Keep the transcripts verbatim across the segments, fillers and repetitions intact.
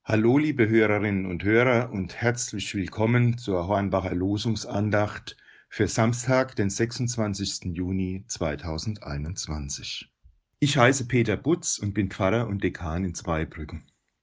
Hallo, liebe Hörerinnen und Hörer und herzlich willkommen zur Hornbacher Losungsandacht für Samstag, den sechsundzwanzigsten Juni zweitausendeinundzwanzig. Ich heiße Peter Butz und bin Pfarrer und Dekan in Zweibrücken.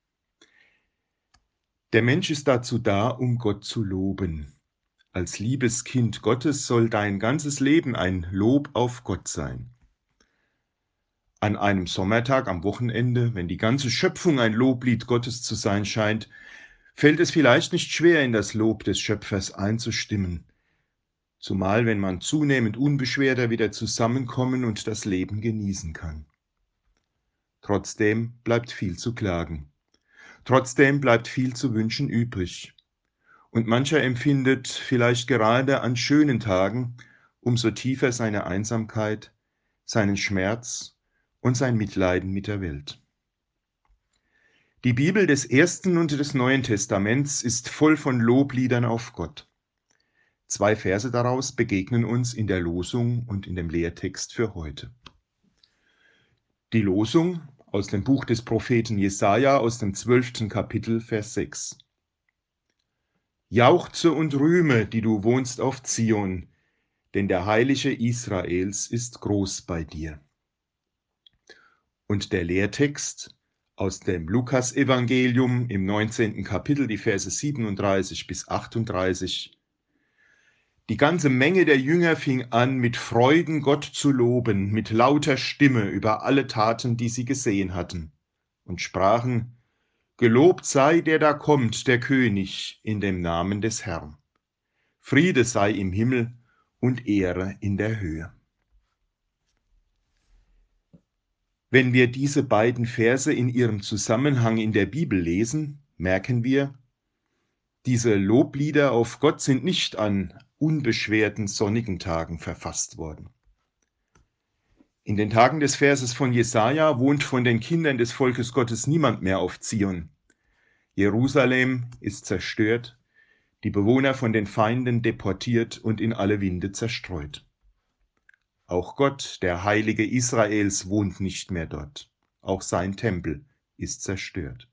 Der Mensch ist dazu da, um Gott zu loben. Als liebes Kind Gottes soll dein ganzes Leben ein Lob auf Gott sein. An einem Sommertag am Wochenende, wenn die ganze Schöpfung ein Loblied Gottes zu sein scheint, fällt es vielleicht nicht schwer, in das Lob des Schöpfers einzustimmen, zumal wenn man zunehmend unbeschwerter wieder zusammenkommen und das Leben genießen kann. Trotzdem bleibt viel zu klagen. Trotzdem bleibt viel zu wünschen übrig. Und mancher empfindet vielleicht gerade an schönen Tagen umso tiefer seine Einsamkeit, seinen Schmerz und sein Mitleiden mit der Welt. Die Bibel des Ersten und des Neuen Testaments ist voll von Lobliedern auf Gott. Zwei Verse daraus begegnen uns in der Losung und in dem Lehrtext für heute. Die Losung aus dem Buch des Propheten Jesaja aus dem zwölften Kapitel, Vers sechs. Jauchze und rühme, die du wohnst auf Zion, denn der Heilige Israels ist groß bei dir. Und der Lehrtext aus dem Lukasevangelium im neunzehnten Kapitel, die Verse siebenunddreißig bis achtunddreißig. Die ganze Menge der Jünger fing an, mit Freuden Gott zu loben, mit lauter Stimme über alle Taten, die sie gesehen hatten, und sprachen: Gelobt sei, der da kommt, der König, in dem Namen des Herrn. Friede sei im Himmel und Ehre in der Höhe. Wenn wir diese beiden Verse in ihrem Zusammenhang in der Bibel lesen, merken wir, diese Loblieder auf Gott sind nicht an unbeschwerten sonnigen Tagen verfasst worden. In den Tagen des Verses von Jesaja wohnt von den Kindern des Volkes Gottes niemand mehr auf Zion. Jerusalem ist zerstört, die Bewohner von den Feinden deportiert und in alle Winde zerstreut. Auch Gott, der Heilige Israels, wohnt nicht mehr dort. Auch sein Tempel ist zerstört.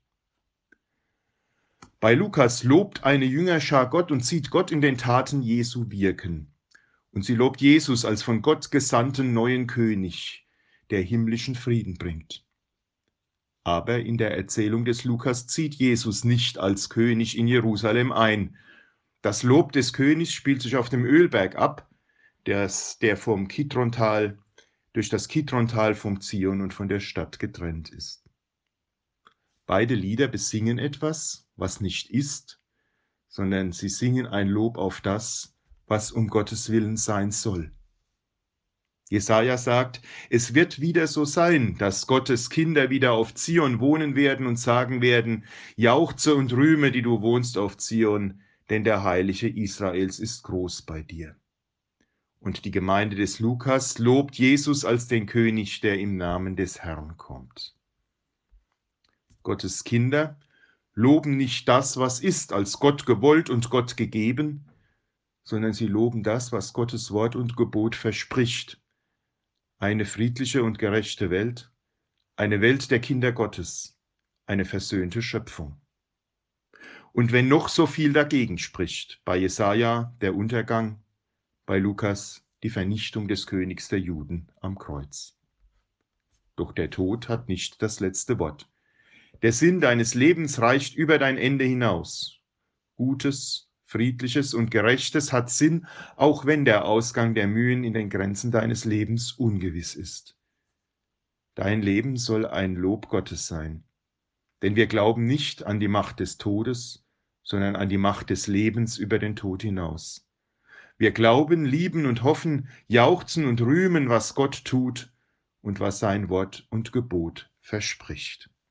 Bei Lukas lobt eine Jüngerschar Gott und sieht Gott in den Taten Jesu wirken. Und sie lobt Jesus als von Gott gesandten neuen König, der himmlischen Frieden bringt. Aber in der Erzählung des Lukas zieht Jesus nicht als König in Jerusalem ein. Das Lob des Königs spielt sich auf dem Ölberg ab, Das, der vom Kidrontal, durch das Kidrontal vom Zion und von der Stadt getrennt ist. Beide Lieder besingen etwas, was nicht ist, sondern sie singen ein Lob auf das, was um Gottes Willen sein soll. Jesaja sagt, es wird wieder so sein, dass Gottes Kinder wieder auf Zion wohnen werden und sagen werden: Jauchze und rühme, die du wohnst auf Zion, denn der Heilige Israels ist groß bei dir. Und die Gemeinde des Lukas lobt Jesus als den König, der im Namen des Herrn kommt. Gottes Kinder loben nicht das, was ist, als Gott gewollt und Gott gegeben, sondern sie loben das, was Gottes Wort und Gebot verspricht. Eine friedliche und gerechte Welt, eine Welt der Kinder Gottes, eine versöhnte Schöpfung. Und wenn noch so viel dagegen spricht, bei Jesaja der Untergang, bei Lukas die Vernichtung des Königs der Juden am Kreuz. Doch der Tod hat nicht das letzte Wort. Der Sinn deines Lebens reicht über dein Ende hinaus. Gutes, Friedliches und Gerechtes hat Sinn, auch wenn der Ausgang der Mühen in den Grenzen deines Lebens ungewiss ist. Dein Leben soll ein Lob Gottes sein, denn wir glauben nicht an die Macht des Todes, sondern an die Macht des Lebens über den Tod hinaus. Wir glauben, lieben und hoffen, jauchzen und rühmen, was Gott tut und was sein Wort und Gebot verspricht.